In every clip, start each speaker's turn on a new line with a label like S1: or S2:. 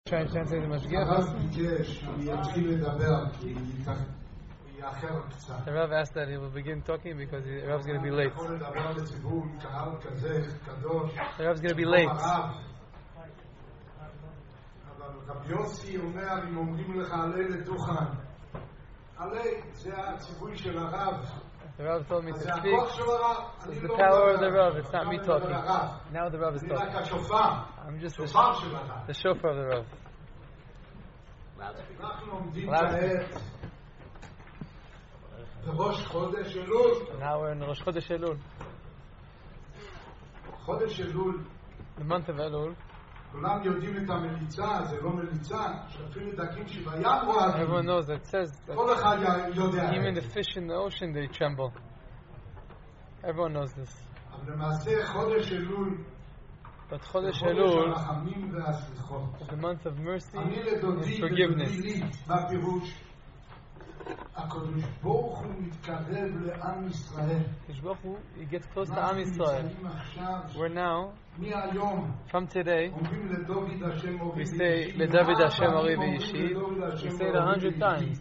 S1: Try to translate the Mashgiach. The Rav asked that he will begin talking because the Rav's going to be late. The Rav's going to be late.
S2: רבי יוסי אומר, אם אומרים לך עלי לדוכן, עלי זה הציווי של הרב.
S1: The Rav told me to speak. It's the power of the Rav, it's not me talking. Now the Rav is talking. I'm just the shofar of the Rav.
S2: אנחנו עומדים כעת בראש חודש אלול.
S1: Now we're in Rosh Chodesh Elul.
S2: חודש אלול.
S1: The month of Elul.
S2: כולם יודעים את המליצה, זה לא מליצה, שאפילו דגים שבים רועדים.
S1: Everyone knows that it says that
S2: כל אחד יודע.
S1: even the fish in the ocean they tremble. Everyone knows this.
S2: אבל למעשה חודש אלול
S1: But Chodesh Elul
S2: הרחמים והסליחות.
S1: is the month of mercy
S2: אני
S1: and
S2: לדודי
S1: forgiveness.
S2: לי, בפירוש הקדוש ברוך הוא מתקרב לעם ישראל.
S1: He gets close to Am Yisrael. We're now, from today, we say LeDavid Hashem Ari V'Yishiv. We say it 100 times.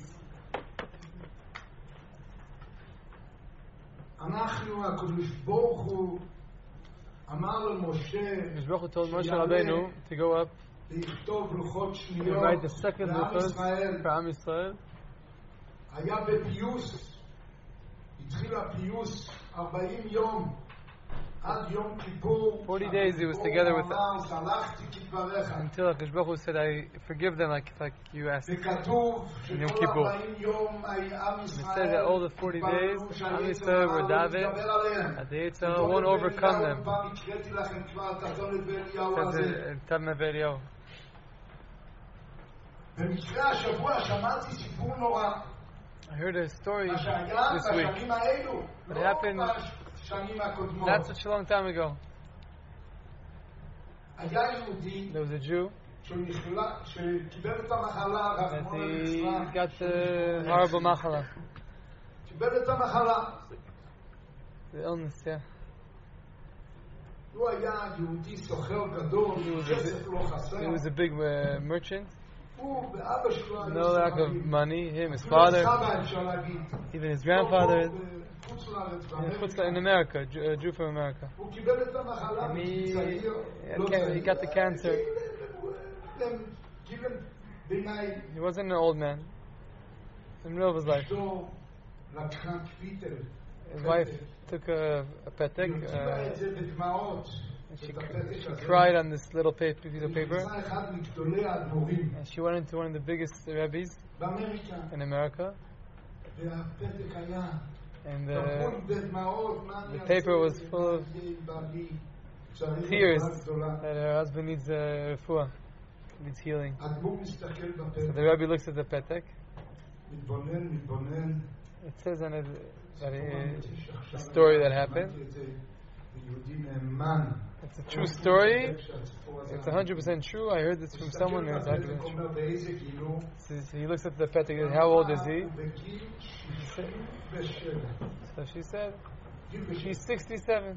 S2: אנחנו הקדוש ברוך הוא אמר למשה,
S1: His Baruch Hu told Moshe Rabbeinu to go up
S2: לכתוב לוחות
S1: and
S2: שניות
S1: write the second
S2: לעם
S1: Luchos
S2: ישראל.
S1: for Am Yisrael.
S2: היה בפיוס, התחיל הפיוס 40 יום עד יום כיפור.
S1: 40 days he was together with
S2: אמר, סלחתי כדבריך.
S1: until His Baruch Hu said, I forgive them like you asked.
S2: וכתוב
S1: in Yom
S2: שכל
S1: Kippur.
S2: 40 יום עם
S1: It says
S2: ישראל
S1: that all the 40 days, Am Yisrael were David, that the Yitzhak won't overcome them.
S2: פעם הקראתי לכם כבר את התורת באליהו
S1: It says
S2: הזה.
S1: it in Tamna V'Eliyahu.
S2: במקרה השבוע שמעתי סיפור נורא.
S1: I heard a story
S2: מה שהיה
S1: this week.
S2: בשנים האלו,
S1: It
S2: לא
S1: happened
S2: בשנים הקודמות.
S1: not such a long time ago.
S2: היה יהודי
S1: There was a Jew
S2: שקיבל את המחלה,
S1: that
S2: רחמנא
S1: he
S2: ליצלן.
S1: got the horrible machala,
S2: קיבל את המחלה.
S1: the illness, yeah.
S2: הוא היה יהודי סוחר גדול, כסף לא חסר.
S1: He was a big merchant,
S2: הוא ואבא שלו
S1: no lack of money, him, his father,
S2: סבא אפשר להגיד.
S1: even his grandfather,
S2: חוץ לארץ,
S1: in America, a Jew from America.
S2: הוא קיבל את המחלה,
S1: And
S2: צעיר, לא
S1: he
S2: צעיר.
S1: got the cancer.
S2: גיל ביניים.
S1: He wasn't an old man, in the middle of his life.
S2: אשתו לקחה קפיטל.
S1: His wife took a petek,
S2: הוציאה את זה בדמעות.
S1: she cried on this little piece of paper,
S2: נכנסה אחד מגדולי האדמו"רים
S1: and she went into one of the biggest rabbis
S2: באמריקה.
S1: in America,
S2: והפתק היה
S1: and
S2: כפול בדמעות.
S1: the paper was full of tears that her husband needs refuah, needs healing.
S2: האדמו"ר מסתכל
S1: So
S2: בפתק,
S1: the rabbi looks at the petek.
S2: מתבונן.
S1: It says on it that a story that happened.
S2: יהודי נאמן.
S1: It's a true story. It's 100% true. I heard this from someone who's 100% true.
S2: אומר באיזה גילו?
S1: So he looks at the petek. He says, how old is he?
S2: בגיל 67.
S1: So she said,
S2: גיל בשבע.
S1: she's 67.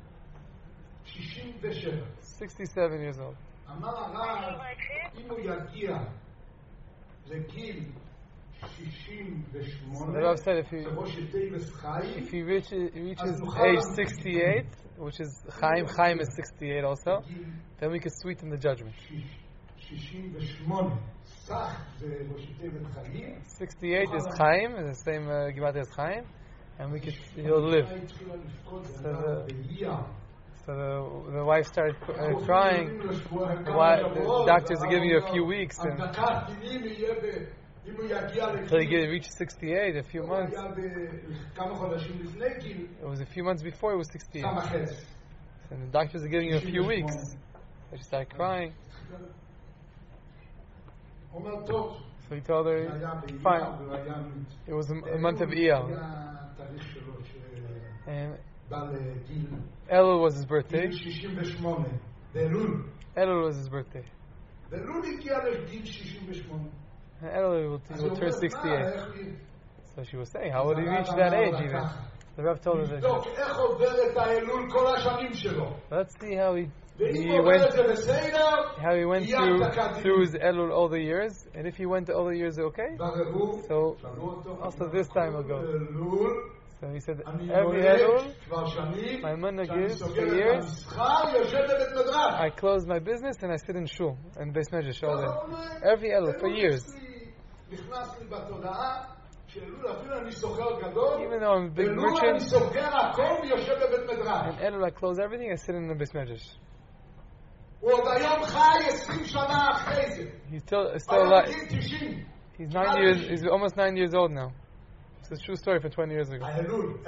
S2: 67.
S1: 67 years old.
S2: אמר הרב, אם הוא יגיע לגיל
S1: So
S2: 68,
S1: the Rav said if he reaches age 68, which is Chaim is 68 also, then we could sweeten the judgment. 68 is Chaim, is the same Givat as Chaim, and he'll live. So the wife started crying. The doctors are giving you a few weeks, and until he reached 68, a few months. It was a few months before he was 68. And the doctors are giving you a few weeks. So she started crying. So he told her, fine. It was a month of Iyar. And Elul was his birthday. Elul was his birthday. And Elul will turn 68. So she was saying, how would he reach that age even? The Rav told her that. Let's see how he how he went through his Elul all the years, and if he went to all the years, okay. So also this time will go. So he said, every Elul, my minhag is for years, I close my business and I sit in shul and Beis Medrash all day. Every Elul for years. Even though I'm a big merchant, in Elul I close everything, I sit in the Beis Medrash. He's still alive. He's almost 9 years old now. It's a true story from 20 years ago. And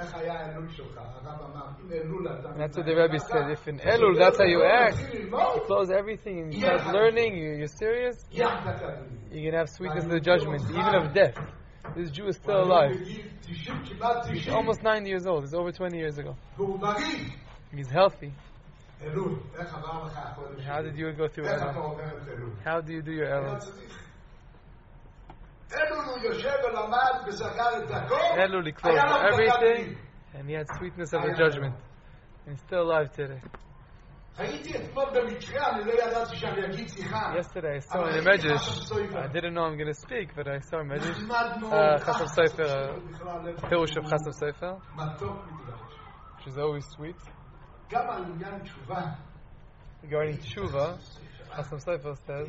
S1: that's what the Rebbe said. If in Elul that's how you act, you close everything and you start learning, you're serious, you can have sweetness of the judgment, even of death. This Jew is still alive. He's almost 9 years old. It's over 20 years ago. He's healthy. How did you go through Elul? How do you do your Elul? Elul, he closed everything, and he had sweetness of the judgment. And he's still alive today. Yesterday I saw in a medrash, I didn't know I'm going to speak, but I saw a medrash, Chasam Sofer, Pirush of Chasam Sofer, which is always sweet. Regarding Tshuva, Chasam Sofer says,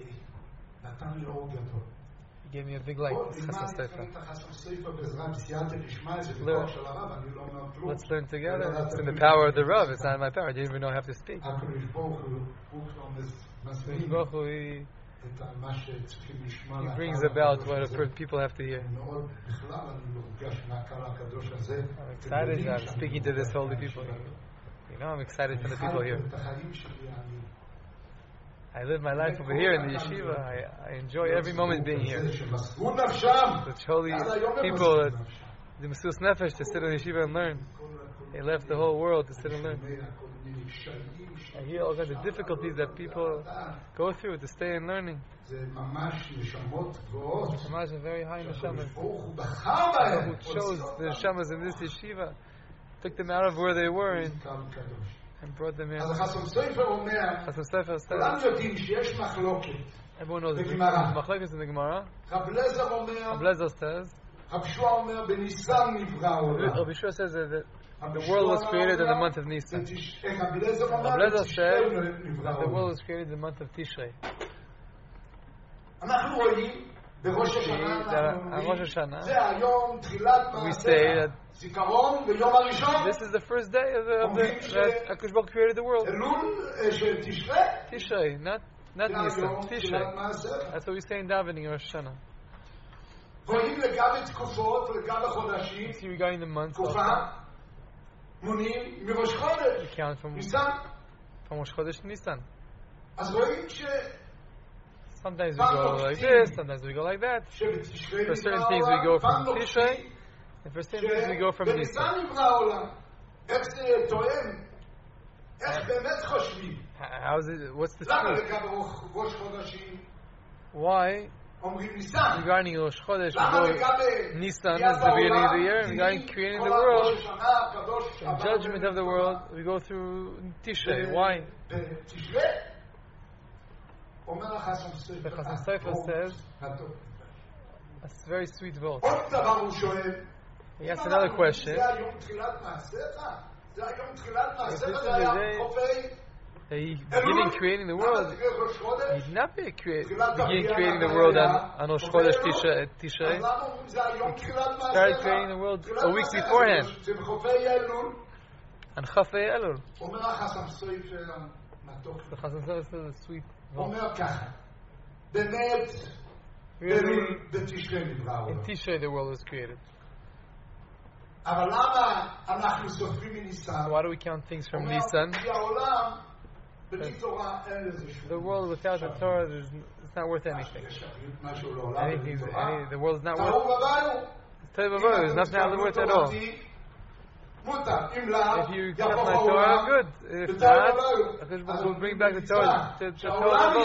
S1: he gave me a big light. Chasam Sofer. Let's learn together. It's in the power of the Rav. It's not in my power. I didn't even know I have to speak. He brings about what people have to hear. I'm excited that I'm speaking to this holy people. You know, I'm excited for the people here. I live my life over here in the yeshiva. I enjoy every moment being here. Such holy people, the Mesus Nefesh, to sit in the yeshiva and learn. They left the whole world to sit and learn. I hear all kinds of difficulties that people go through to stay in learning. Neshamash are very high neshamas. Who chose the neshamas in this yeshiva, took them out of where they were and brought them in. Chasam Sofer says, everyone knows the machlokes in the Gemara. Ablezer says, Rabbi Shua says that the world was created in the month of Nisan. Ablezer says that the world was created in the month of Tishrei. On Rosh Hashanah, we say that this is the first day of that HaKadosh Baruch Hu created the world. Tishrei, not Nisan. Tishrei. That's what we say in davening Rosh Hashanah. See, regarding the months, we count from Rosh Chodesh to Nisan. Sometimes we go like this, sometimes we go like that. For certain things we go from Tishrei, and for certain things we go from Nisan. How is it? What's the truth? Why? Regarding Rosh Chodesh, we go Nisan is the beginning of the year, and regarding creating the world, and judgment of the world, we go through Tishrei. Why? The Chasam Sofer says a very sweet verse. He asks another question. If this is the day that he beginning creating the world, he did not begin creating the world on Rosh Chodesh Tishrei. He started creating the world a week beforehand, on Chafei Elul. The Chasam Sofer says a sweet. Really, in Tishrei the world was created. Why do we count things from Nisan? The world without the Torah, it's not worth anything. The world is not worth. There's nothing worth at all. If you kept my Torah, good. If not, HaKadosh Baruch Hu will bring back the Torah. The Torah.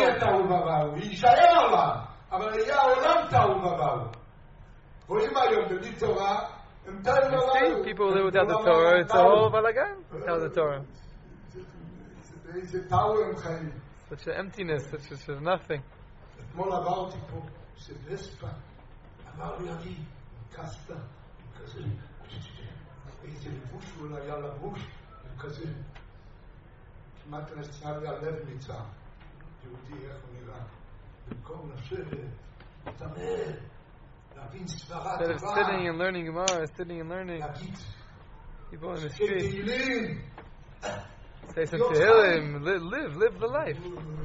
S1: You see, people live without the Torah. It's a whole balagan without the Torah. Such an emptiness, such a nothing.
S2: אתמול עברתי פה, וספה, אמר לי אבי, קסטה, כזה, איזה לבוש הוא היה לבוש, וכזה, כמעט נצא לי הלב ניצה, יהודי איך הוא נראה, במקום לשבת, לתמר, להבין סברה טובה,
S1: instead of sitting and learning Gemara, sitting and learning, people in the street, say some Tehillim, live the life.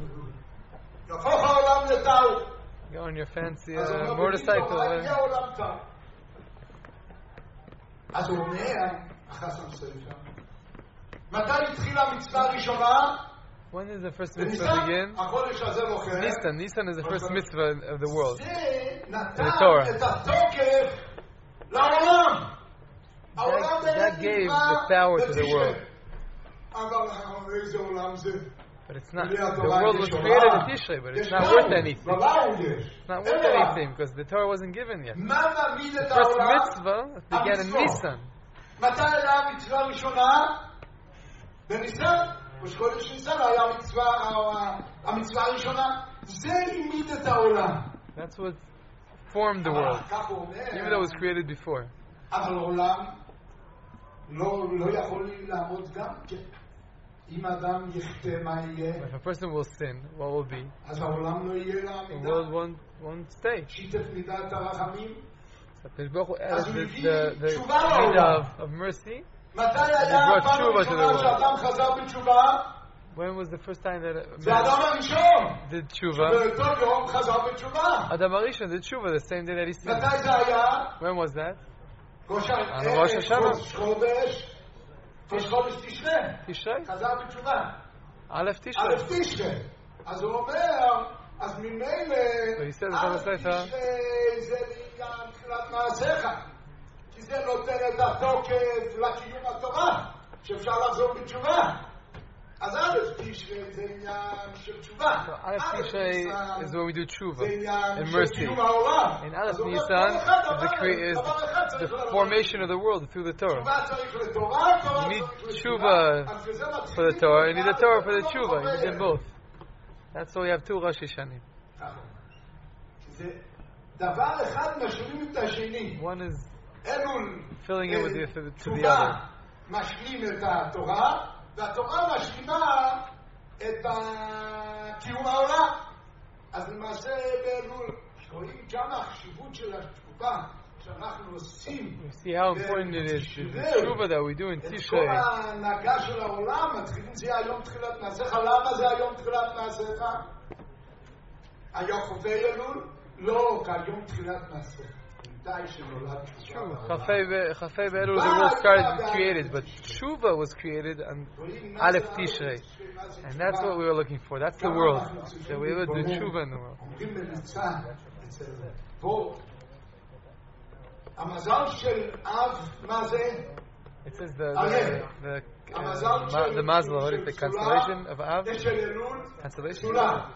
S1: Go on your fancy motorcycle.
S2: אז הוא אומר, החסם ספר, מתי התחילה המצווה הראשונה?
S1: When does the first mitzvah begin? Nisan is the first mitzvah of the world. The Torah. That gave the power to the world. But it's not. The world was created in Tishrei, but it's not worth anything. It's not worth anything because the Torah wasn't given yet. The first mitzvah began in Nisan.
S2: ראש חודש ניסן היה המצווה הראשונה. זה העמיד את העולם.
S1: That's what formed the world. Even though it was created before.
S2: אבל העולם לא יכול לעמוד גם כן. אם אדם יחטא מה יהיה?
S1: If a person will sin, what will be?
S2: אז העולם לא יהיה לעמידה.
S1: The world won't stay.
S2: שיתף מידת הרחמים.
S1: So Baruch Hu added the midah of mercy.
S2: מתי היה הפעם הראשונה שאדם חזר בתשובה?
S1: When was the first time that
S2: זה אדם הראשון
S1: did tshuva?
S2: שבאותו יום חזר בתשובה.
S1: Adam Arishon did tshuva the same day that he sinned.
S2: מתי זה היה?
S1: When was that?
S2: ראש חודש תשרי. חזר בתשובה.
S1: א' תשרי.
S2: אז הוא אומר, אז ממילא
S1: א' תשרי
S2: זה לעניין תחילת מעשיך. כי זה נותן את התוקף לקיום התורה, שאפשר לחזור בתשובה. אז א' תשרי זה עניין של תשובה.
S1: א' תשרי is when we do tshuva and mercy. And Aleph Nisan is the formation of the world through the Torah. You need tshuva for the Torah, you need the Torah for the tshuva. You need them both. That's why we have two Rosh Hashanim. One is filling in with to the other.
S2: משלים את התורה, והתורה משלימה את קיום העולם. אז למעשה באלול, רואים כמה החשיבות של התשובה שאנחנו עושים.
S1: You see how important it is, the tshuva that we do in Tishrei.
S2: את כל ההנהגה של העולם, מתחילים זה היום תחילת מעשיך. למה זה היום תחילת מעשיך? היום חובי אלול? לא, כיום תחילת מעשיך.
S1: True. Chafei Be'elul, the world started created, but Tshuva was created on Aleph Tishrei, and that's what we were looking for. That's the world. So we would do Tshuva in the world. It says the Mazel, what is the constellation of Av? Constellation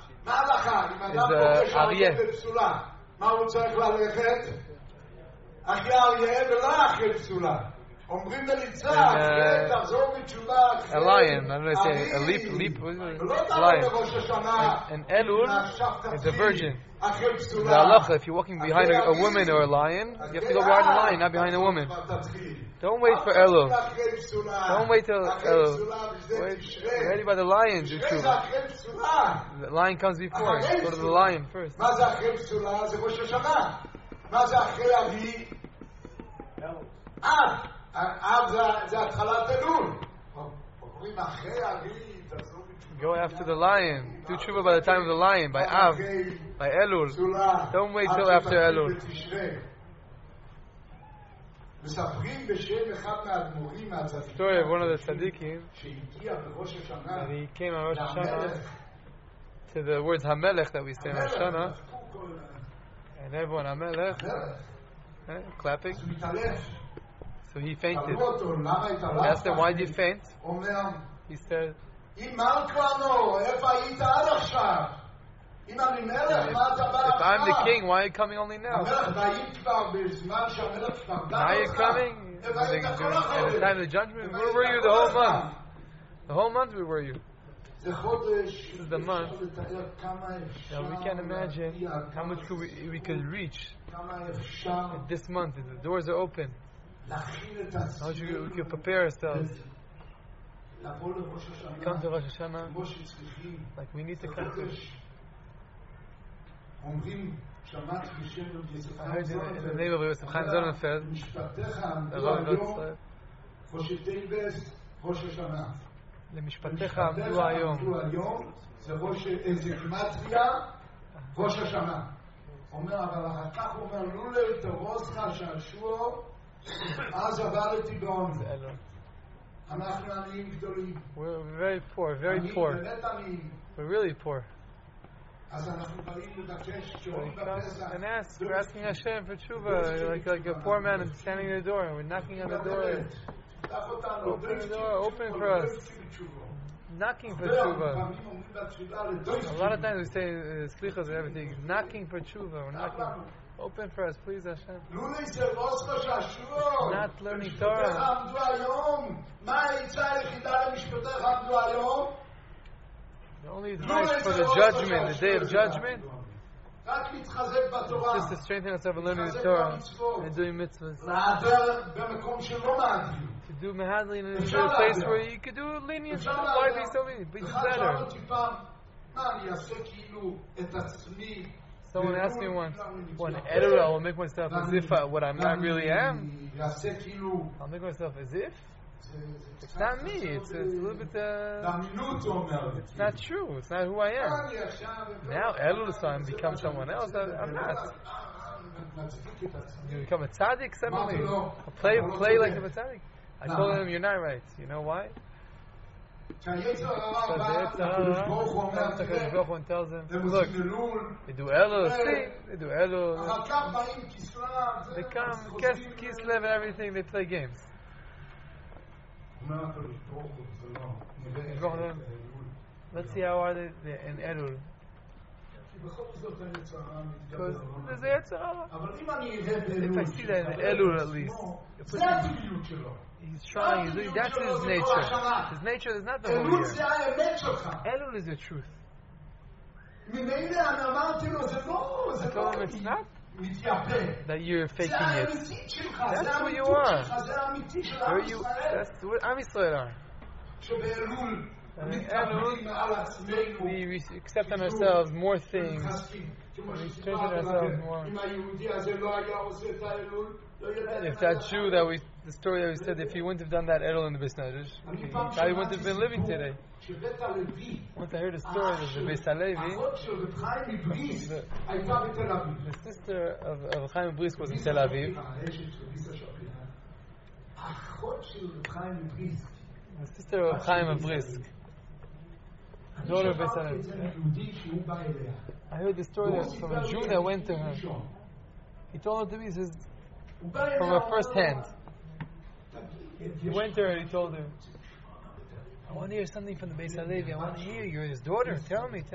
S1: is Aryeh.
S2: מה הוא צריך ללכת? אחרי אריה ולא אחרי פסולה. אומרים לליצה, תחזור בתשובה אחרי...
S1: A lion, I don't know if say a leap, what is it? A lion. And Elul is a virgin. The halacha, if you're walking behind a woman or a lion, you have to go behind the lion, not behind a woman. Don't wait for Elul. Don't wait till Elul. Wait, ready by the lion, do tshuva. The lion comes before. Go to the lion first.
S2: מה זה אחרי פסולה? זה ראש השנה. מה זה אחרי אבי? אב זה התחלת אלול. אומרים אחרי אבי, תעזור בתשובה.
S1: Go after the lion. Do tshuva by the time of the lion, by Av, by Elul. Don't wait till after Elul.
S2: מספרים בשם אחד מהאדמו"רים מהצדיקים.
S1: Story of one of the tzaddikim.
S2: שהגיע בראש השנה.
S1: And he came on Rosh Hashanah to the words Hamelech that we say in Rosh Hashanah. And everyone Hamelech, clapping. So he fainted. He asked him, why did you faint? He said, if I'm the king, why are you coming only now? Now you're coming? At the time of the judgment? Where were you the whole month? The whole month, where were you? This is the month that we can't imagine how much we could reach this month. The doors are open. How much we can prepare ourselves. Come to Rosh Hashanah like we need to come to. I heard in the name of Yosef Chaim Sonnenfeld, the Rav Yitzchak, למשפטיך עמדו היום.
S2: זה איזה גימטריה, ראש השנה. אומר, אבל אחר כך הוא אומר, לולא תרוזך שעשוע, אז עברתי בעוני. אנחנו עניים גדולים.
S1: We're very poor, very poor.
S2: באמת עניים.
S1: We're really poor.
S2: אז אנחנו באים לבקש, כשרואים בפסח.
S1: And we're asking Hashem for tshuva, like a poor man and standing at the door, and we're knocking on the door. Open the door, open for us. Knocking for tshuva. A lot of times we say slichas and everything. Knocking for tshuva. We're knocking. Open for us, please, Hashem. Not learning Torah. The only advice for the judgment, the day of judgment, just to strengthen ourselves in learning the Torah and doing mitzvahs. To do mehadlin in a place where you could do lenient. Why be so lenient? Be better. Someone asked me once, well, in Edera, I'll make myself as if what I really am. I'll make myself as if. It's not me. It's a little bit. It's not true. It's not who I am. Now, Elul time become someone else. I'm not. You become a tzaddik suddenly. Play like a tzaddik. I told him, you're not right. You know why? Because the tells him, look, they do Elul, see? They do Elul. They come, Kislev and everything, they play games. Let's see how are they in Elul. Because there's a Yetzer Hara. If I see that in Elul at least, he's trying, that's his nature. His nature is not the whole year. Elul is the truth. I told him it's not that you're faking it. That's who you are. That's what Am Yisrael are. We accept on ourselves more things. We strengthen ourselves more. And if that Jew the story that we said, if he wouldn't have done that Elul in the Beis Medrash, he probably wouldn't have been living today. Once I heard a story of the Beis Halevi, the sister of Chaim Brisk was in Tel Aviv. The sister of Chaim Brisk, daughter of Beis Halevi. I heard the story from a Jew that went to her. He told her to me, he says, from her first hand. He went to her and he told her, I want to hear something from the Beis Halevi. I want to hear. You're his daughter. Tell me.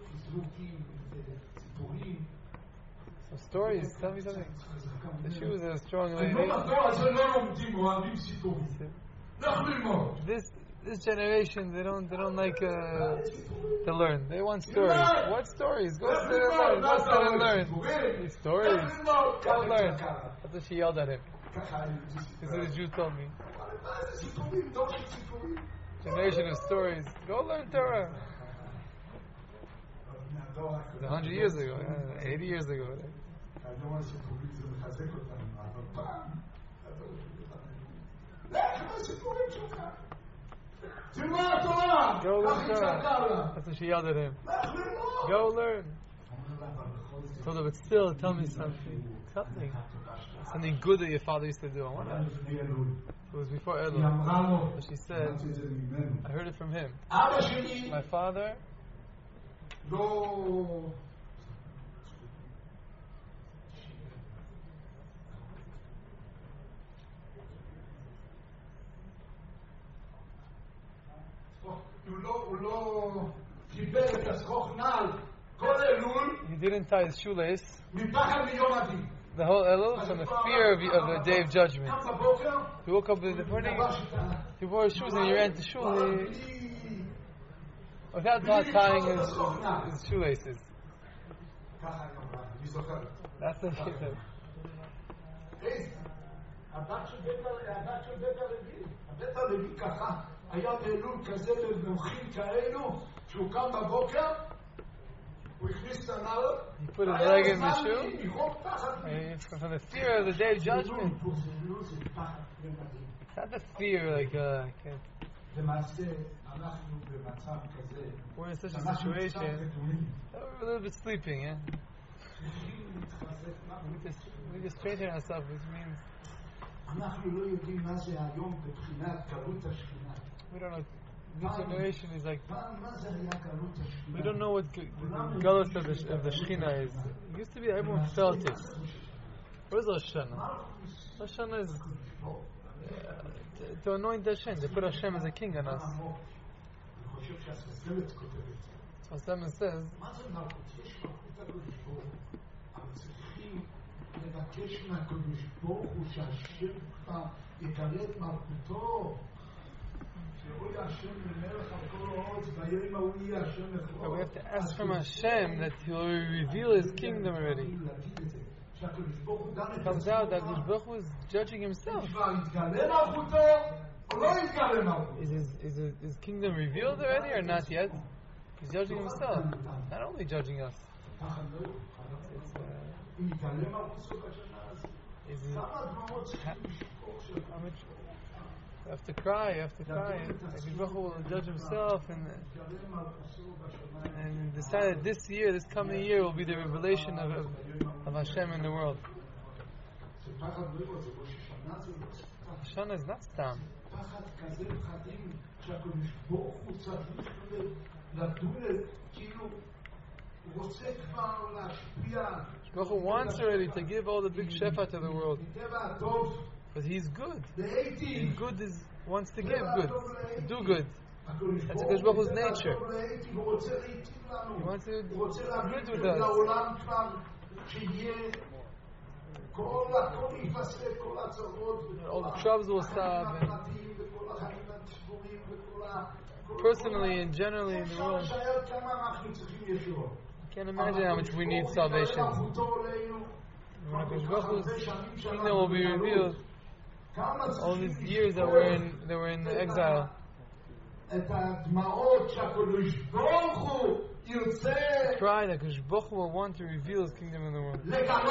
S1: Some stories. Tell me something. That she was a strong lady. This generation, they don't like to learn. They want stories. What stories? Go sit and learn. Go sit and learn. These stories. Go learn. That's what she yelled at him. This is what the Jew told me. Generation of stories. Go learn Torah. It was 100 years ago, 80 years ago. Go learn Torah. That's what she yelled at him. Go learn. I told her, but still, tell me something. Something good that your father used to do. I want to. It was before Elul. But she said, I heard it from him. My father. He didn't tie his shoelace. The whole Elul from the fear of the day of judgment. He woke up in the morning, he wore his shoes and he ran to shul. Without tying his shoelaces. That's the shit.
S2: הבת של בית הלוי, הבית הלוי ככה, היה באלול כזה במוחים כאלו, שהוא קם בבוקר, הוא הכניס את הנעל,
S1: he put his leg in the shoe, and from the fear of the day of judgment. It's not the fear like we're in such a situation, we're a little bit sleeping, yeah? We just straighten ourselves, which means we don't know. This generation is like, we don't know what the galus of the Shekhinah is. It used to be everyone felt it. What is Rosh Hashanah? Rosh Hashanah is to anoint Hashem. They put Hashem as a king on us. So Hashem says, we have to ask from Hashem that He will reveal His kingdom already. It comes out that Baruch Hu is judging Himself. Is His kingdom revealed already or not yet? He's judging Himself, not only judging us. You have to cry, Baruch Hu will judge Himself and decide that this year, this coming year, will be the revelation of Hashem in the world. Hashanah is not stam. Baruch Hu wants already to give all the big shefa to the world. But He's good. And good wants to give good, to do good. That's Hakadosh Baruch Hu's nature. He wants to do good with us. All the troubles will stop. Personally and generally in the world, I can't imagine how much we need salvation. When Hakadosh Baruch Hu's kingdom will be revealed, all these years that we're in exile, cry that Hakadosh Baruch Hu will want to reveal His kingdom in the world.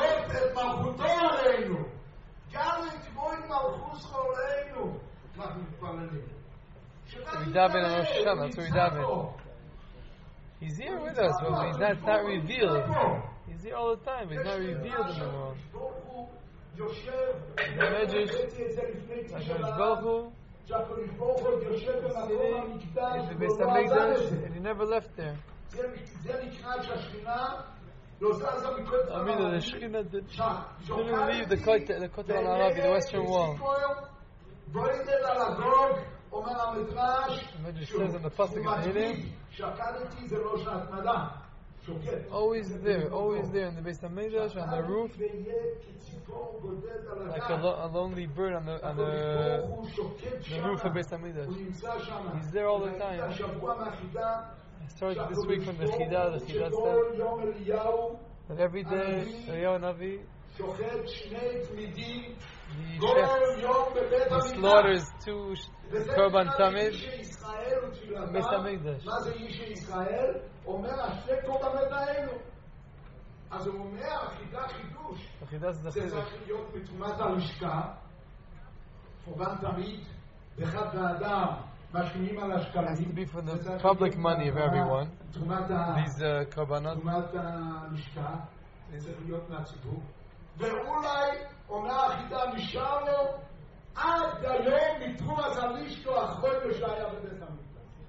S1: So we daven on Rosh Hashanah. That's what we daven. He's here with us, but He's not revealed. He's here all the time, but He's not revealed in the world. The Medrash, Hakadosh Baruch Hu sitting in the Beis HaMikdash, and He never left there. I mean, the Shekhinah didn't leave the Kotel HaMaravi, the Western Wall. The Medrash says in the pasuk in Tehillim, always there in the Beis HaMikdash, on the roof, like a lonely bird on the roof of Beis HaMikdash. He's there all the time. I started this week from the Chidah. The Chidah said that every day Eliyahu Navi, he slaughters 2 Korban Tamid in Beis HaMikdash. החידה זה חידוש. זה צריך להיות מתרומת הלשכה, קורבן תמיד, באחד האדם, משקיעים על השקלים. Has to be for the public money of everyone. These קורבנות. תרומת הלשכה, זה צריך להיות מהציבור. ואולי אומר החידה נשאר לו עד היום מתרומת הלשכה החודש שהיה בבית המקדש.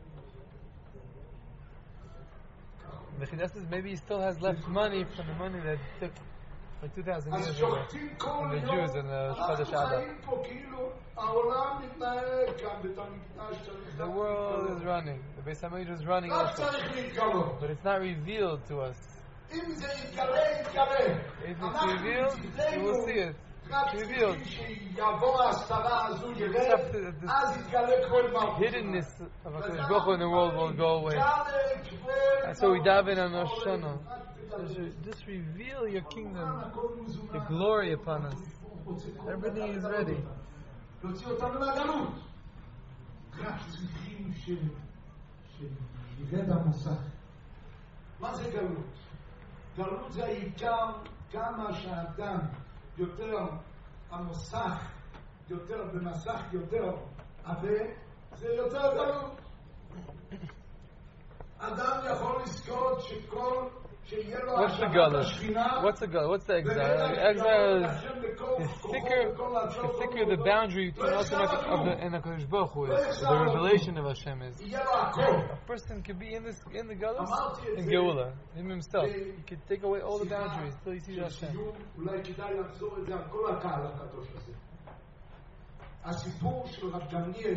S1: The Chidah says maybe he still has left money from the money that he took for 2,000 years ago from the Jews in the Chodesh Adar. The world is running. The Beis HaMikdash is running also. But it's not revealed to us. If it's revealed, you will see it. revealed. Hiddenness of HaKadosh Baruch Hu in the world will go away. That's why we daven on Rosh Hashanah. Just reveal your kingdom, your glory upon us. Everything is ready.
S2: מה זה גלות? גלות זה העיקר כמה שהאדם יותר המוסך, יותר במסך יותר עבה, זה יותר גלות. אדם יכול לזכות שכל שיהיה לו השבת השכינה.
S1: What's the galus? What's the exile? Exile is thicker the boundary between us and HaKadosh Baruch Hu is. The revelation of Hashem is. A person could be in the galus in Geula, him himself. He could take away all the boundaries till he sees Hashem.
S2: אולי כדאי לחזור את זה על כל הקהל הקדוש הזה. הסיפור של רב גמליאל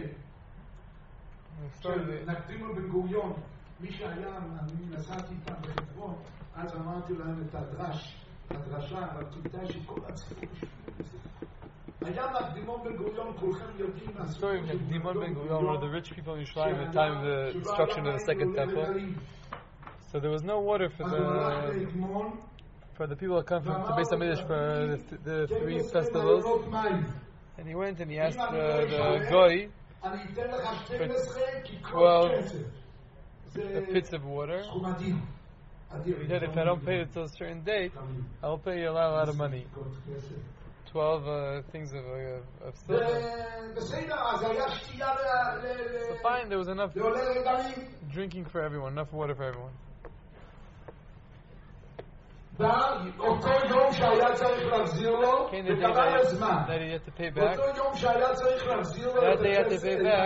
S2: של נקדימו בן גוריון, מי שהיה, אני נסעתי איתם בחברון, אז אמרתי להם את הדרשה, והקליטה של כל הציבור. היה נקדימון בן גוריון, כולכם יודעים,
S1: the story of Naqdimon ben Gurion, one of the rich people in Yerushalayim at the time of the destruction of the second temple. So there was no water for the people that come from to Beis HaMikdash for the 3 festivals. And he went and he asked the Goy for 12 pits of water. He said, if I don't pay it till a certain date, I'll pay you a lot of money. 12 things of silver. So fine, there was enough drinking for everyone, enough water for everyone. Came the day that he had to pay back. That day he had to pay back.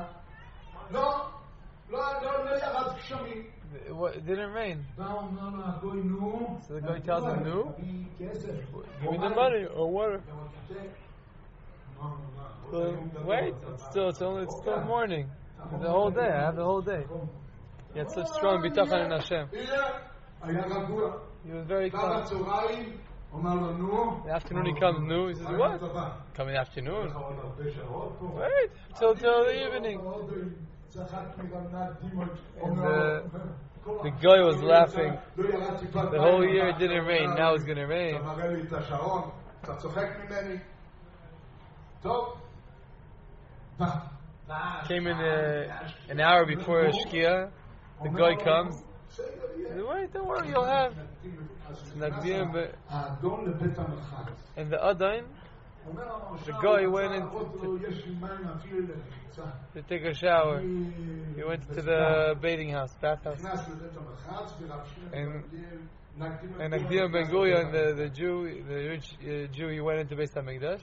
S1: It didn't rain. So the guy tells him, no, give me the money or water. So wait, it's still morning. The whole day, I have the whole day. He had such strong bitachon in Hashem. He was very calm. The afternoon he comes, no. He says, what? Come in the afternoon? Wait, till the evening. And the guy was laughing. The whole year it didn't rain, now it's going to rain. Came in an hour before Shkia. The guy comes. He said, wait, don't worry, you'll have. And the Adain, the guy went in to take a shower. He went to the bathing house, bathhouse. And Naqdimon ben Gurion, the Jew, the rich Jew, he went into Beis HaMikdash.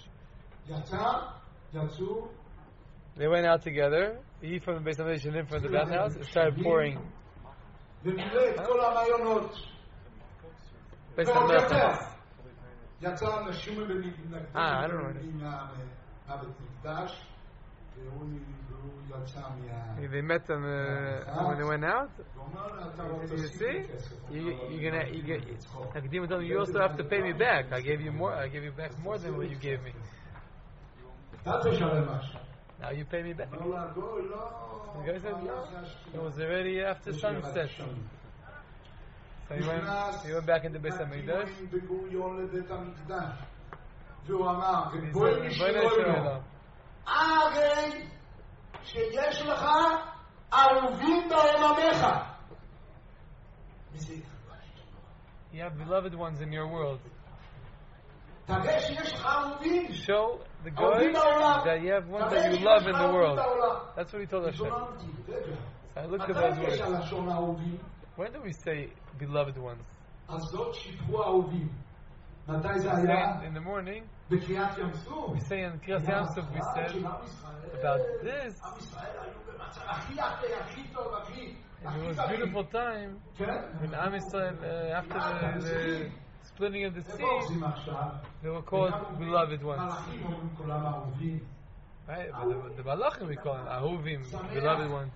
S1: They went out together. He from the Beis HaMikdash and him from the bathhouse. It started pouring. Beis HaMikdash. I don't know. They met them when they went out. You see, Naqdimon told me, you also have to pay me back. I gave you more. I gave you back more than what you gave me. Now you pay me back. The guy said, no. It was already after sunset. So he went back into Beis HaMikdash. You have beloved ones in your world. Show the guy that you have ones that you love in the world. That's what he told Hashem. I looked at those words. When do we say beloved ones? In the morning, we say in Kriyas Yamsuf, we said about this. And it was a beautiful time when Am Yisrael, after the splitting of the sea, they were called beloved ones. Right? But the Malachim we call them Ahuvim, beloved ones.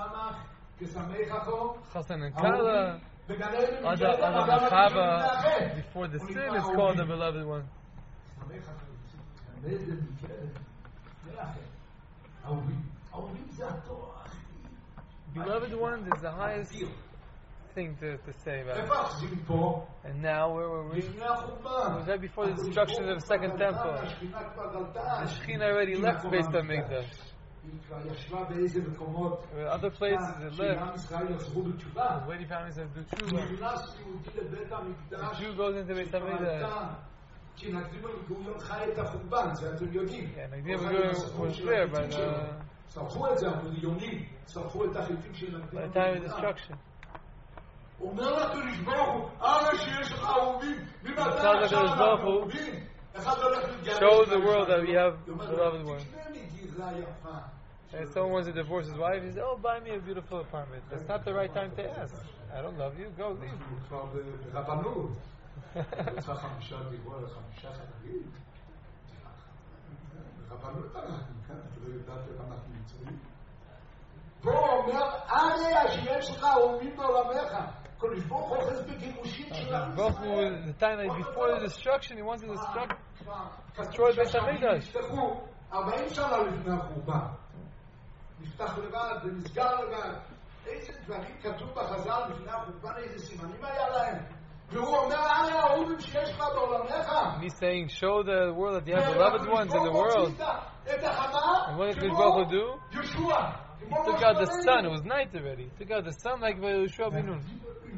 S1: Chassan and Kala, Adam and Chava, before the sin, is called the beloved one. Beloved ones is the highest thing to say about it. And now, where were we? It was right before the destruction of the second temple. The Shekhinah already left Beis HaMikdash. Other places it left. The lady families have do tshuva. The Jew goes into Beis HaMikdash. Yeah, Nagdim was there by the time of destruction. Show the world that we have beloved ones. And if someone wants to divorce his wife, he says, "Oh, buy me a beautiful apartment." That's not the right time to ask. I don't love you. Go leave. The time before the destruction, he wants to destroy Beis HaMikdash. נפתח לבד ונסגר לבד. איזה דברים כתוב בחז"ל לפני החורבן, איזה סימנים היה להם. והוא אומר, אנה האהובים שיש לך בעולמך. He's saying, show the world that you have beloved ones in the world. And what did Baruch Hu do? He took out the sun. It was night already. He took out the sun like Yehoshua ben Nun.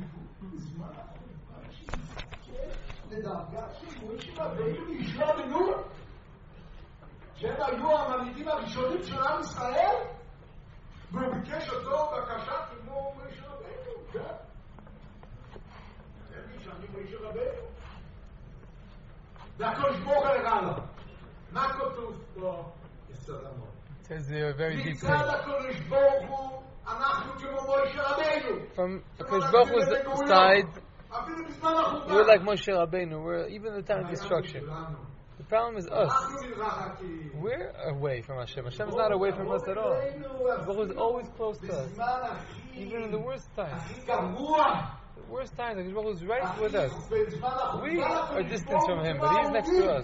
S1: שהם היו המנהיגים הראשונים של עם ישראל, והוא ביקש אותו בקשה כמו משה רבנו, כן? הם נשארים משה רבנו. והקדוש ברוך הוא הראה לו. מה כתוב פה? יסודמות. מצד הקדוש ברוך הוא, אנחנו כמו משה רבנו. From הקדוש ברוך hu's side, we're like Moshe Rabbeinu. We're even in the time of destruction. The problem is us. We're away from Hashem. Hashem is not away from us at all. Baruch is always close to us. Even in the worst times. The worst times, Baruch is right with us. We are distant from Him, but He's next to us.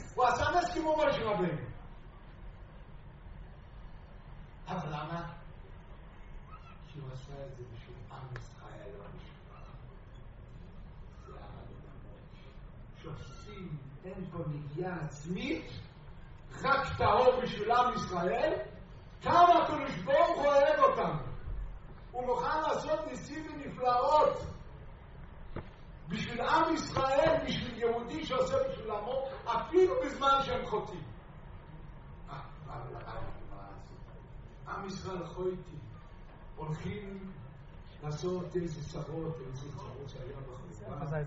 S1: אין פה נגיעה עצמית, רק טהור בשביל עם ישראל, כמה הקדוש ברוך הוא אוהב אותנו. הוא מוכן לעשות ניסים ונפלאות בשביל עם ישראל, בשביל יהודי שעושה בשביל עמו, אפילו בזמן שהם חוטאים. עם ישראל חוטאים, הולכים לעשות איזה צרות שהיה בחורבן.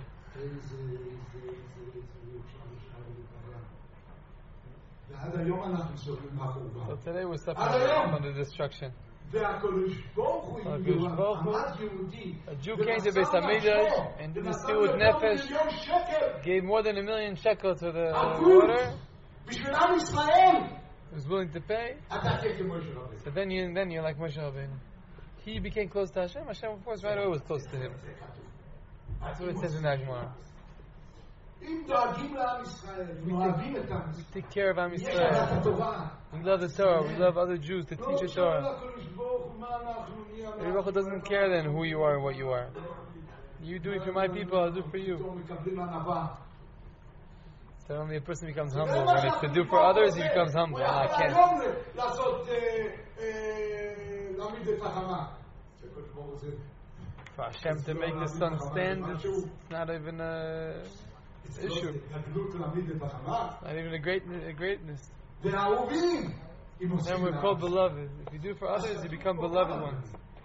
S1: So today we're suffering from the destruction. A Jew came to Beis HaMikdash and did the Siud Nefesh, gave more than 1,000,000 shekels to the water. He was willing to pay. So then you're like Moshe Rabbeinu. He became close to Hashem. Hashem, of course, right away was close to him. That's what it says in the Gemara. We take care of Am Yisrael. We love the Torah. We love other Jews to teach the Torah. Baruch Hu doesn't care then who you are and what you are. You do it for my people, I'll do it for you. So only a person becomes humble. When it's to do for others, he becomes humble. I can't. For Hashem to make the sun stand, it's not even a issue. Not even a greatness. Then we're called beloved. If you do for others, you become beloved ones.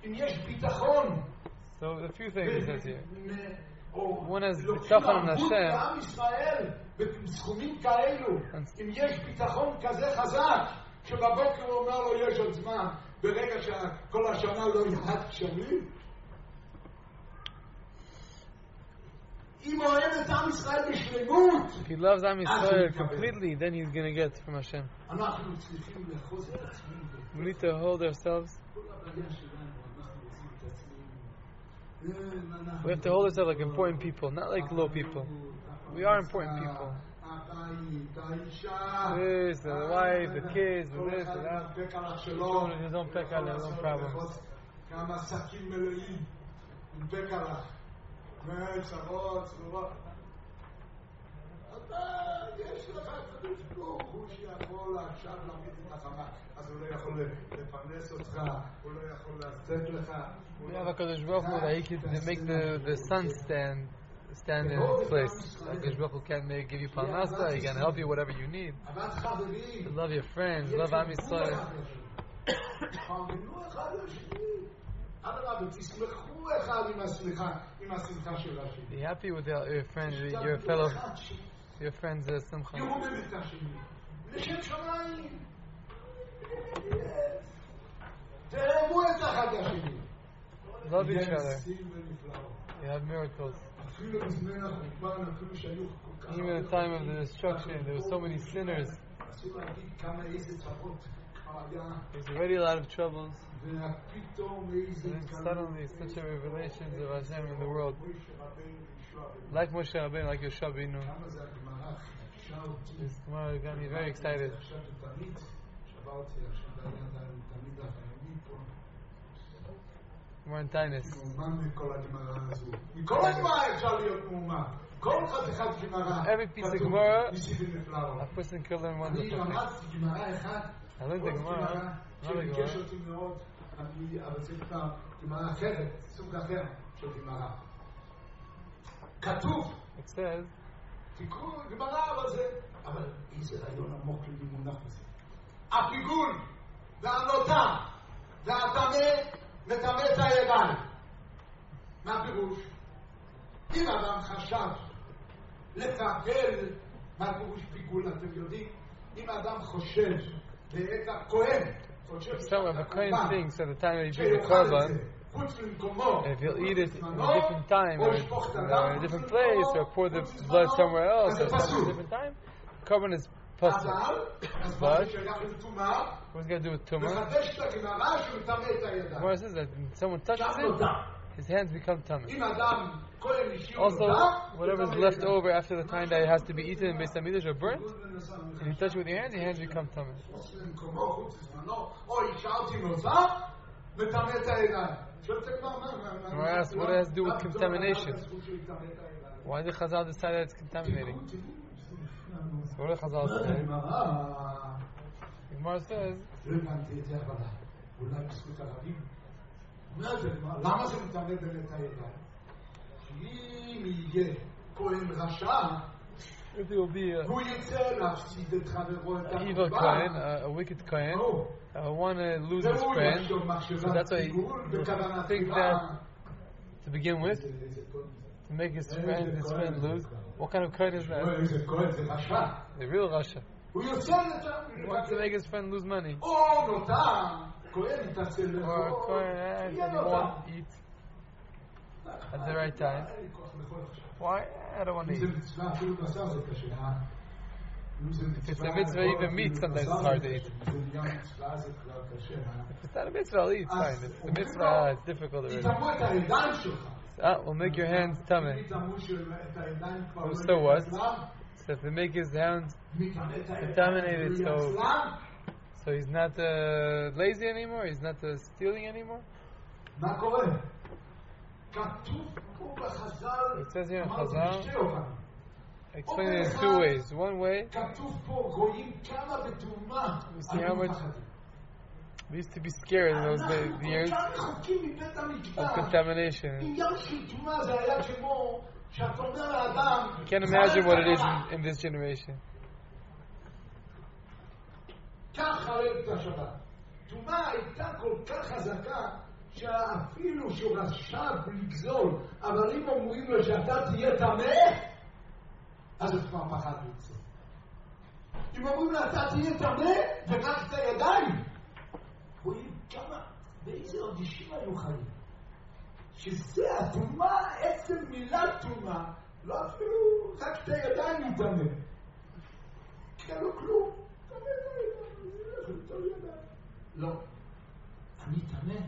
S1: So a few things it says here. One is bitachon on Hashem. שבבוקר הוא אומר לו יש עוד זמן ברגע שכל השנה לא יחד גשמים. אם הוא אוהב את עם ישראל בשלמות, if he loves Am Yisrael completely, then he's going to get from Hashem. אנחנו צריכים לחוז את עצמנו. We need to hold ourselves. We have to hold ourselves like important people, not like low people. We are important people. This, the wife, the kids, the this, and that. Children in his own pekala, his own problems.
S2: כמה שקים מלאים, עם פקלה, וצרות, צרורות. אתה, יש לך קדוש ברוך הוא שיכול עכשיו להעמיד את החמה, אז הוא לא יכול לפרנס אותך, הוא לא יכול לתת לך.
S1: We have a Kadosh Baruch Hu that he can make the sun stand in its place. Kadosh Baruch Hu can give you parnasa, he can help you whatever you need. You love your friends, love Am Yisrael. Be happy with your friends, your friends' simcha. Love each other. You have miracles. Even at the time of the destruction, there were so many sinners. There's already a lot of troubles. And then suddenly, such a revelation of Hashem in the world. Like Moshe Rabbeinu, like Yosha Binu. This Gemara got me very excited. More in Tainus. Every piece of Gemara, a person could learn wonderful things. I learned the Gemara, another Gemara.
S2: אבל צריך פעם גמרא אחרת, סוג אחר של גמרא. כתוב, תקראו גמרא אבל זה, אבל איזה רעיון עמוק לי מונח בזה. הפיגול והנוטה והטמא מטמא את הידיים. מה הפירוש? אם אדם חשב לפגל, מה הפירוש פיגול אתם יודעים? אם אדם חושב ואת הכהן,
S1: so if a Kohen thinks at the time that he brings the korban, if he'll eat it in a different time, or in a different place, or pour the blood somewhere else, or at a different time, korban is possible. But what's it got to do with tumah? Gemara says that when someone touches it, his hands become tumah. Also, whatever is left over after the time that it has to be eaten in Beis Hamikdash or burnt, and you touch it with your hands become tumah. Or ask what it has to do with contamination. Why did Chazal decide that it's contaminating? So what did Chazal say? Gemara says, if it will be an evil Kohen, a wicked Kohen, want to lose his friend, so that's why he think that to begin with, to make his friend lose. What kind of Kohen is that? The real Rasha. He wants to make his friend lose money. Or a Kohen won't eat at the right time. Why? I don't want to eat. If it's a mitzvah, even meat, sometimes it's hard to eat. If it's not a mitzvah, I'll eat, fine. If it's a mitzvah, it's difficult already. We'll make your hands tummy. So what? So if they make his hands contaminated, so he's not lazy anymore? He's not stealing anymore? It says here in Chazal, explain it in two ways. One way, we see how much we used to be scared in those years of contamination. You can't imagine what it is in this generation.
S2: שאפילו שהוא רשב לגזול, אבל אם אומרים לו שאתה תהיה טמא, אז הוא כבר פחד לגזול. אם אומרים לו אתה תהיה טמא ורק את הידיים, רואים כמה, באיזה רגישים היו חיים. שזה הטומאה, עצם מילה טומאה, לא אפילו רק את הידיים הוא טמא. כי לא כלום, טמא, לא. אני טמא.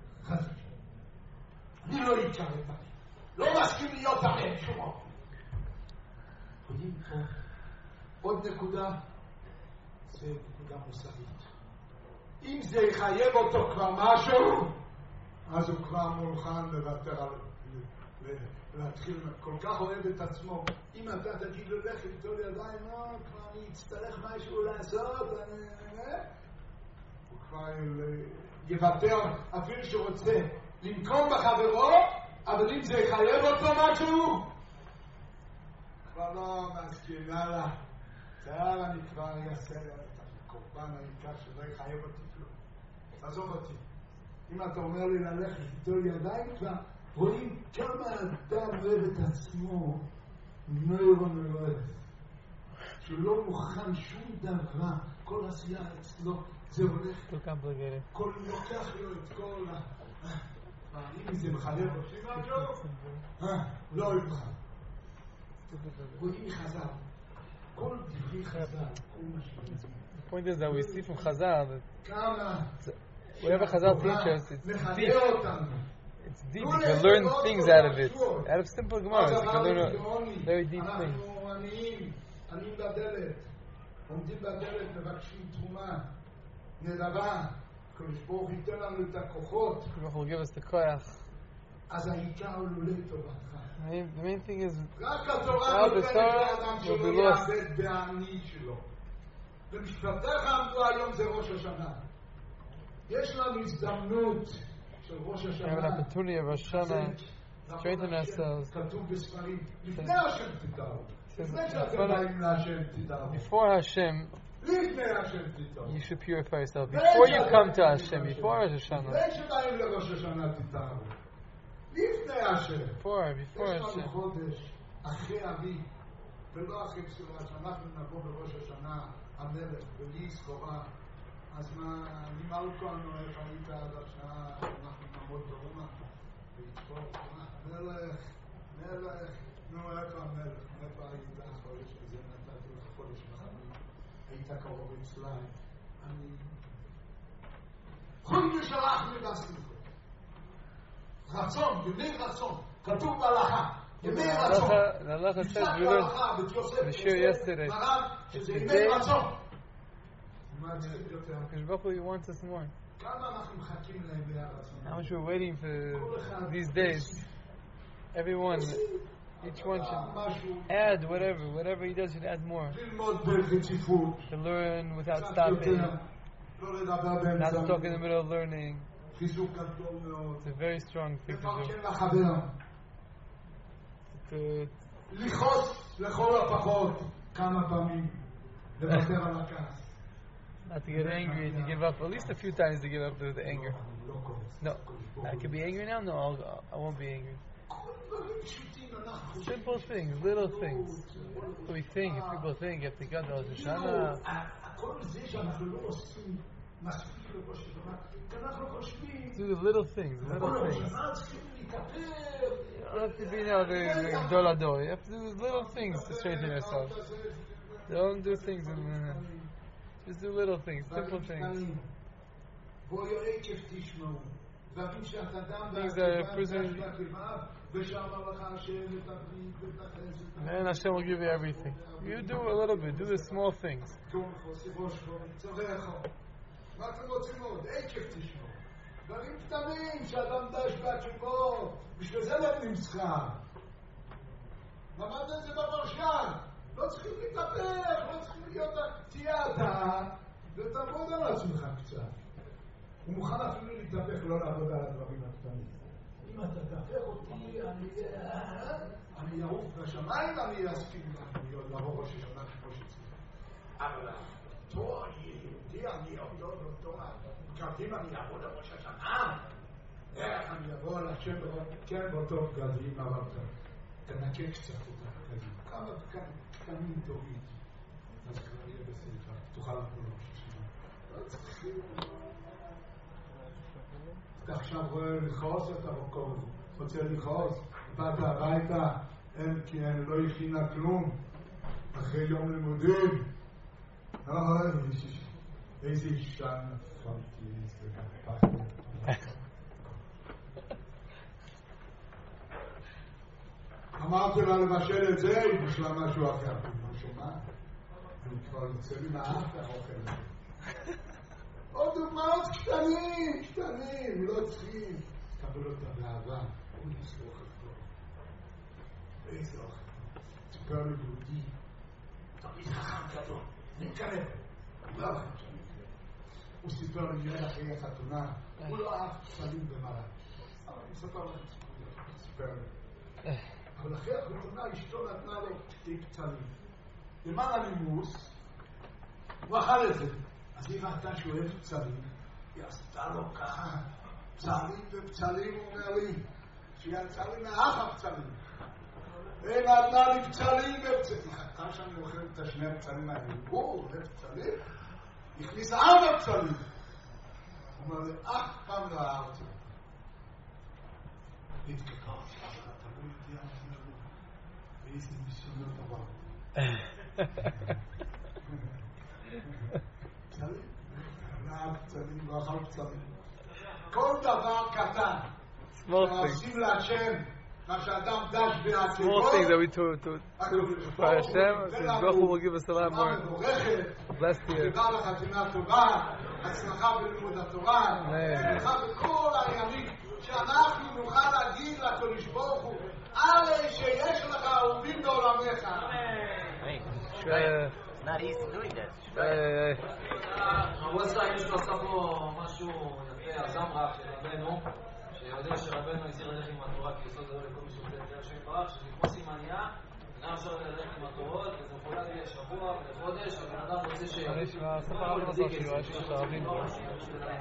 S2: אני לא להתקרב בהם, לא מסכים להיות עליהם שום אופן. יודעים פה, עוד נקודה, זה נקודה מוסרית. אם זה יחייב אותו כבר משהו, אז הוא כבר מוכן לוותר על... להתחיל, כל כך אוהב את עצמו. אם אתה תגיד לו לך לטול ידיים, כבר אני אצטרך משהו לעשות, הוא כבר יוותר, אפילו שרוצה לנקום בחברו, אבל אם זה יחייב אותו משהו, כבר לא מסכים, יאללה, עכשיו אני כבר אעשה את הקורבן העיקר שלא יחייב אותי כלום. תעזוב אותי. אם אתה אומר לי ללכת לטול ידיים, כבר רואים כמה אדם אוהב את עצמו נוירו, שלא מוכן שום דבר, כל עשייה אצלו, זה הולך, כל לוקח לו את כל אם זה מחלב אותי משהו, לא יבחר. רואים חז"ל, כל דברי חז"ל, כל מה שזה.
S1: The point is that we see from Chazal that whatever Chazal teaches, it's deep. It's deep. You can learn things out of it. Out of simple Gemaras, you can learn a very deep thing.
S2: עניים בדלת, עומדים בדלת, מבקשים תרומה, נדבה, הקדוש ברוך הוא ייתן לנו את הכוחות.
S1: הקדוש ברוך הוא give us the koyach.
S2: אז העיקר הוא לולי טובתך.
S1: The main thing is
S2: רק התורה נותנת לאדם שלא יאבד בעני שלו. במשפטיך עמדו היום זה ראש השנה. יש לנו הזדמנות של ראש השנה.
S1: We have an opportunity of Rosh Hashanah, strengthen ourselves.
S2: כתוב בספרים, לפני השם תתארו. לפני שאתם באים להשם תתארו.
S1: Before Hashem,
S2: לפני השם תתארו.
S1: you should purify yourself. Before you come to Hashem, before Rosh Hashanah.
S2: לפני שבאים לראש השנה תתארו. לפני השם.
S1: Before
S2: יש
S1: Hashem.
S2: לנו חודש אחרי אבי, ולא אחרי בשורה, שאנחנו נבוא בראש השנה המלך, בלי סחורה. אז מה, נמאל כהנו, איך היית עד השעה, אנחנו נעמוד ברומא, ויצפור, מלך, נו, איפה המלך, איפה היית החודש הזה, נתתי לך חודש וחמים, היית קרוב אצלי, אני... חולי שלח לי בסליחות. רצון, ימי רצון, כתוב בהלכה, ימי רצון.
S1: The halacha says we learned the shir yesterday. It's the day. Because Baruch Hu wants us more. How much we're waiting for these days. Everyone, each one should add whatever he does should add more. To learn without stopping. Not to talk in the middle of learning. It's a very strong thing to do. Not to get angry and to give up, at least a few times to give up the anger. No, I could be angry now? No, I won't be angry. Simple things, little things. So we think, if people think, if they got the Rosh Hashanah, do the little things. You don't have to be now the Dolador. You have to do little things to straighten yourself. Don't do things in just do little things, simple things. Things that a person... Man, Hashem will give you everything. You do a little bit, do the small things.
S2: דברים קטנים שאדם דש בעקבו, בשביל זה נותנים שכר. למדת את זה בפרשן. לא צריכים להתאפך, לא צריכים להיות... תהיה אתה, ותעבוד על עצמך קצת. הוא מוכן אפילו להתאפך, לא לעבוד על הדברים הקטנים. אם אתה תאפך אותי, אני יעוף בשמיים, אני אסכים לעבור ראש השנה כמו שצריך. אבל תואר יהודי, אני עוד לא תואר. בגדים אני אעבוד על ראש השנה. איך אני אבוא על השם כן באותו בגדים, אבל תנקה קצת את הבגדים. כמה קטנים טובים. אז כבר יהיה בסדר. תוכל לבוא ראש השנה. לא צריכים. אתה עכשיו רואה לכעוס אתה מקום. רוצה לכעוס. באת הביתה. כי אני לא הכינה כלום. אחרי יום לימודים. איזה אישה נפלתי, איזה פחד. אמרתי לה לבשל את זה, היא בשלה משהו אחר. לא שומע? אבל יוצא לי מהאף והאוכל. עוד דוגמאות קטנים, לא צריכים. קבל אותה באהבה. הוא יסלוח את לו. איזה אוכל. סיפר לי יהודי. תמיד חכם גדול. נתקרב. לא אוכל שאני אקרב. הוא סיפר לי מילה אחרי החתונה. הוא לא אהב פצלים במראה. אבל אני מספר לכם סיפר לי. אבל אחרי החתונה אשתו נתנה לו שתי פצלים. למען הנימוס, הוא אכל את זה. אז היא ראתה שהוא אוהב פצלים, היא עשתה לו ככה פצלים ופצלים, הוא אומר לי, שיצא לי מאח הפצלים. היא נתנה לי פצלים ופצלים. היא חכתה שאני אוכל את השני הפצלים האלה. הוא אוהב פצלים, הכניס ארבע פצלים. הוא אומר לי, אף פעם לא אהבתי. התקפה אותי, אבל אתה לא יודע מה זה. ואיזה ניסיונות עבר. פצלים? נהג פצלים, לא אכל פצלים. כל דבר קטן שעושים להשם, מה שאדם דש בעתידו,
S1: small things that we do for Hashem, so Baruch will give us a lot more. Blessed year.
S2: תודה לחתימה טובה, הצלחה בלימוד התורה, הצלחה בכל הימים, שאנחנו נוכל להגיד לקדוש ברוך הוא, הרי שיש לך אהובים בעולמך.
S3: It's not easy doing that.
S4: הווסטה, יש לו עשה פה משהו יפה, הזמרה של רבנו, שיודע שרבנו הזהיר ללכת עם התורה כיסוד גדול לכל מי שרוצה את השם יתברך, שזה כמו סימניה, גם אפשר ללכת עם התורות, וזה מחולק לשבוע ולחודש, הבן אדם רוצה